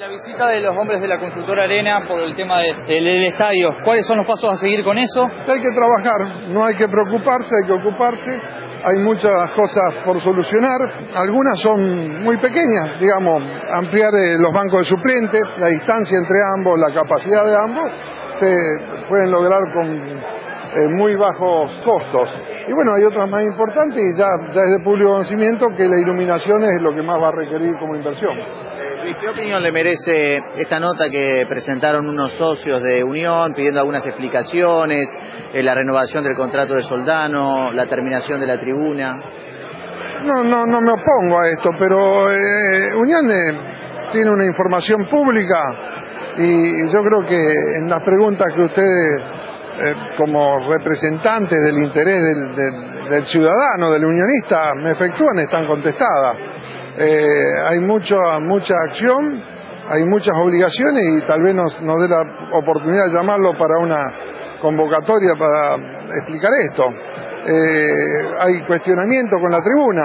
La visita de los hombres de la Constructora Arena por el tema del estadio, ¿cuáles son los pasos a seguir con eso? Hay que trabajar, no hay que preocuparse, hay que ocuparse. Hay muchas cosas por solucionar, algunas son muy pequeñas, digamos, ampliar los bancos de suplentes, la distancia entre ambos, la capacidad de ambos, se pueden lograr con muy bajos costos. Y bueno, hay otras más importantes y ya es de público conocimiento que la iluminación es lo que más va a requerir como inversión. ¿Qué opinión le merece esta nota que presentaron unos socios de Unión pidiendo algunas explicaciones, la renovación del contrato de Soldano, la terminación de la tribuna? No me opongo a esto, pero Unión tiene una información pública y yo creo que en las preguntas que ustedes como representantes del interés del ciudadano, del unionista, me efectúan, están contestadas. Hay mucha acción, hay muchas obligaciones y tal vez nos dé la oportunidad de llamarlo para una convocatoria para explicar esto. Hay cuestionamiento con la tribuna.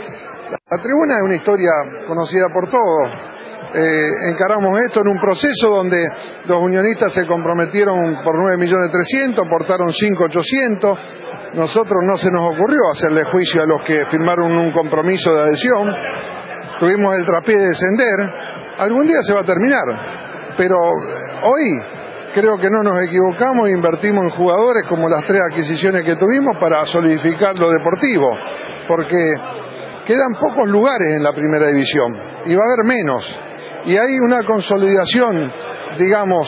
La tribuna es una historia conocida por todos. Encaramos esto en un proceso donde los unionistas se comprometieron por 9.300.000, aportaron 5.800.000. Nosotros no se nos ocurrió hacerle juicio a los que firmaron un compromiso de adhesión. Tuvimos el traspié de descender. Algún día se va a terminar, pero hoy creo que no nos equivocamos e invertimos en jugadores como las 3 adquisiciones que tuvimos para solidificar lo deportivo, porque quedan pocos lugares en la primera división y va a haber menos. Y hay una consolidación, digamos,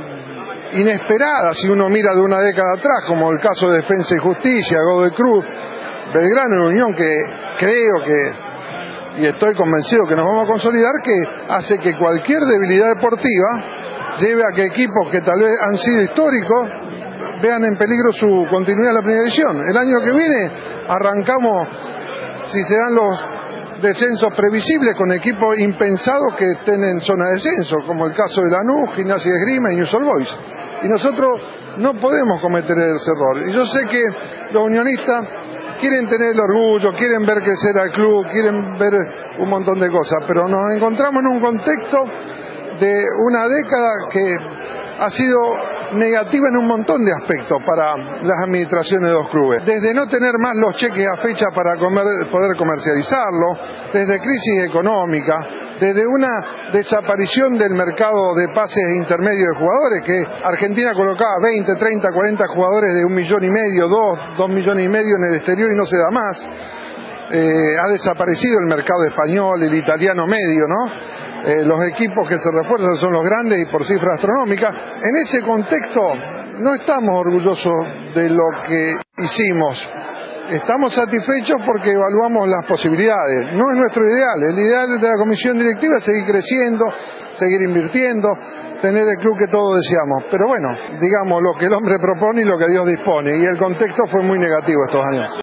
inesperada si uno mira de una década atrás, como el caso de Defensa y Justicia, Godoy Cruz, Belgrano y Unión, que creo que, y estoy convencido que nos vamos a consolidar, que hace que cualquier debilidad deportiva lleve a que equipos que tal vez han sido históricos vean en peligro su continuidad en la primera división. El año que viene arrancamos, si se dan los descensos previsibles, con equipos impensados que estén en zona de descenso, como el caso de Lanús, Gimnasia de Esgrima y Newell's Old Boys. Y nosotros no podemos cometer ese error. Y yo sé que los unionistas quieren tener el orgullo, quieren ver crecer al club, quieren ver un montón de cosas, pero nos encontramos en un contexto de una década que ha sido negativa en un montón de aspectos para las administraciones de los clubes. Desde no tener más los cheques a fecha para poder comercializarlo, desde crisis económica, desde una desaparición del mercado de pases intermedios de jugadores, que Argentina colocaba 20, 30, 40 jugadores de 1,5 millones, 2 millones y medio en el exterior y no se da más. Ha desaparecido el mercado español, el italiano medio, ¿no? Los equipos que se refuerzan son los grandes y por cifras astronómicas. En ese contexto no estamos orgullosos de lo que hicimos. Estamos satisfechos porque evaluamos las posibilidades. No es nuestro ideal. El ideal de la comisión directiva es seguir creciendo, seguir invirtiendo, tener el club que todos deseamos. Pero bueno, digamos lo que el hombre propone y lo que Dios dispone. Y el contexto fue muy negativo estos años.